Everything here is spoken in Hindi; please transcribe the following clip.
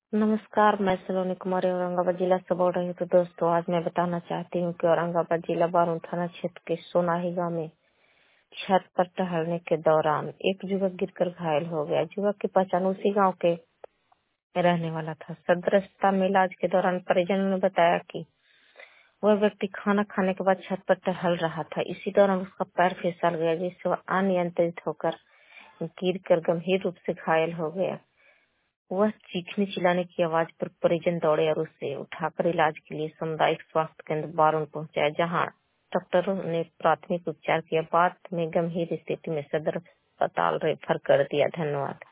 नमस्कार, मैं सलोनी कुमारी औरंगाबाद जिला से बोल रही हूँ। तो दोस्तों, आज मैं बताना चाहती हूँ कि औरंगाबाद जिला बारूण थाना क्षेत्र के सोनाही गांव में छत पर टहलने के दौरान एक युवक गिरकर घायल हो गया। युवक की पहचान उसी गांव के रहने वाला था। सदर अस्पताल में इलाज के दौरान परिजनों ने बताया कि वह व्यक्ति खाना खाने के बाद छत पर टहल रहा था। इसी दौरान उसका पैर फिसल गया, जिससे वह अनियंत्रित होकर गिरकर गंभीर रूप से घायल हो गया। वह चीखने चिल्लाने की आवाज पर परिजन दौड़े और उसे उठाकर इलाज के लिए सामुदायिक स्वास्थ्य केंद्र बारूण पहुंचाया, जहां डॉक्टरों ने प्राथमिक उपचार किया। बाद में गंभीर स्थिति में सदर अस्पताल रेफर कर दिया। धन्यवाद।